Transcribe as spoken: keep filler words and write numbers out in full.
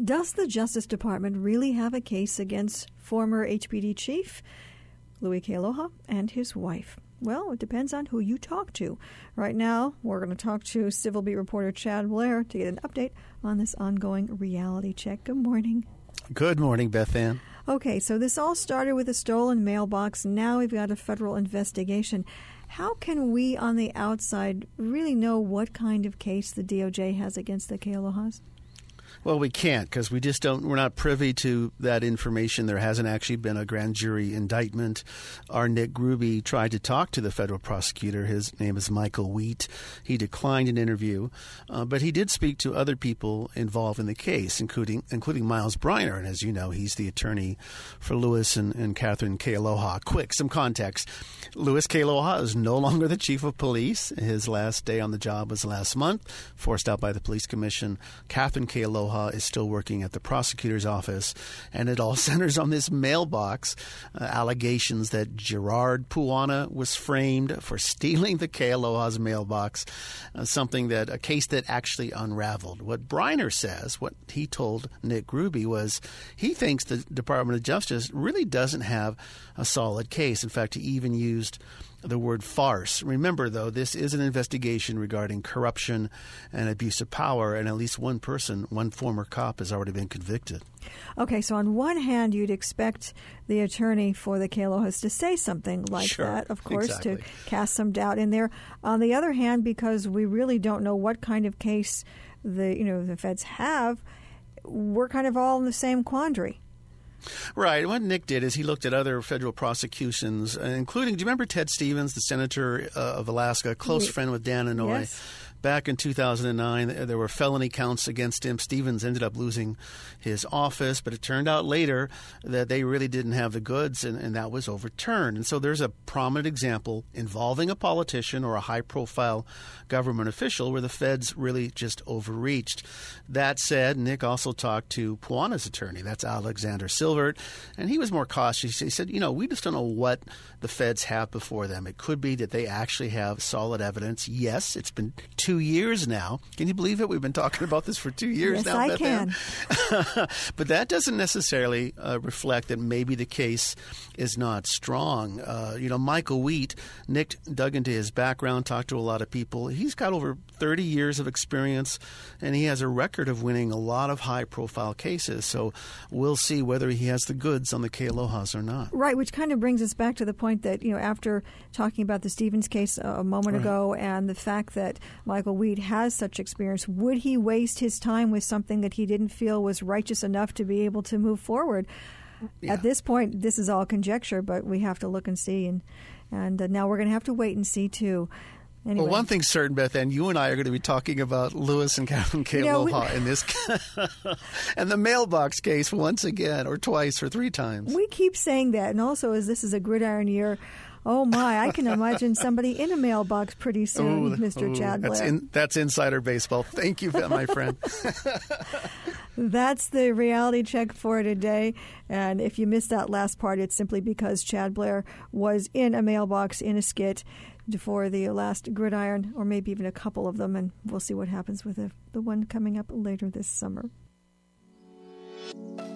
Does the Justice Department really have a case against former H P D chief Louis Kealoha and his wife? Well, it depends on who you talk to. Right now, we're going to talk to Civil Beat reporter Chad Blair to get an update on this ongoing reality check. Good morning. Good morning, Beth Ann. Okay, so this all started with a stolen mailbox. Now we've got a federal investigation. How can we on the outside really know what kind of case the D O J has against the Kealohas? Well, we can't because we just don't. We're not privy to that information. There hasn't actually been a grand jury indictment. Our Nick Gruby tried to talk to the federal prosecutor. His name is Michael Wheat. He declined an interview, uh, but he did speak to other people involved in the case, including including Miles Briner. And as you know, he's the attorney for Louis and, and Catherine Kealoha. Quick, some context. Louis Kealoha is no longer the chief of police. His last day on the job was last month, forced out by the police commission. Catherine Kealoha is still working at the prosecutor's office, and it all centers on this mailbox, uh, allegations that Gerard Puana was framed for stealing the Kealoha's mailbox, uh, something that, a case that actually unraveled. What Briner says, what he told Nick Gruby, was he thinks the Department of Justice really doesn't have a solid case. In fact, he even used the word farce. Remember, though, this is an investigation regarding corruption and abuse of power, and at least one person, one former cop, has already been convicted. Okay, so on one hand, you'd expect the attorney for the Kealohas to say something like Sure, that, of course, exactly. to cast some doubt in there. On the other hand, because we really don't know what kind of case the you know the feds have, we're kind of all in the same quandary. Right. What Nick did is he looked at other federal prosecutions, including, do you remember Ted Stevens, the senator uh, of Alaska, a close We, friend with Dan Inouye? Yes. Back in two thousand nine, there were felony counts against him. Stevens ended up losing his office, but it turned out later that they really didn't have the goods, and, and that was overturned. And so there's a prominent example involving a politician or a high-profile government official where the feds really just overreached. That said, Nick also talked to Puana's attorney. That's Alexander Silvert, and he was more cautious. He said, you know, we just don't know what the feds have before them. It could be that they actually have solid evidence. Yes, it's been two Two years now. Can you believe it? We've been talking about this for two years yes, now. I Beth can. But that doesn't necessarily uh, reflect that maybe the case is not strong. Uh, you know, Michael Wheat, Nick dug into his background, talked to a lot of people. He's got over thirty years of experience, and he has a record of winning a lot of high-profile cases. So we'll see whether he has the goods on the Kealohas or not. Right, which kind of brings us back to the point that, you know, after talking about the Stevens case a moment Right. ago and the fact that Michael Wheat has such experience, would he waste his time with something that he didn't feel was righteous enough to be able to move forward? Yeah. At this point, this is all conjecture, but we have to look and see. And, and uh, now we're going to have to wait and see, too. Anyway. Well, one thing's certain, Beth Ann, you and I are going to be talking about Louis and Catherine Kealoha you know, we, in this and the mailbox case once again, or twice, or three times. We keep saying that, and also as this is a gridiron year, oh my, I can imagine somebody in a mailbox pretty soon, Ooh, Mister ooh, Chad Blair. That's, in, that's insider baseball. Thank you, my friend. That's the reality check for today. And if you missed that last part, it's simply because Chad Blair was in a mailbox in a skit for the last gridiron, or maybe even a couple of them, and we'll see what happens with the, the one coming up later this summer.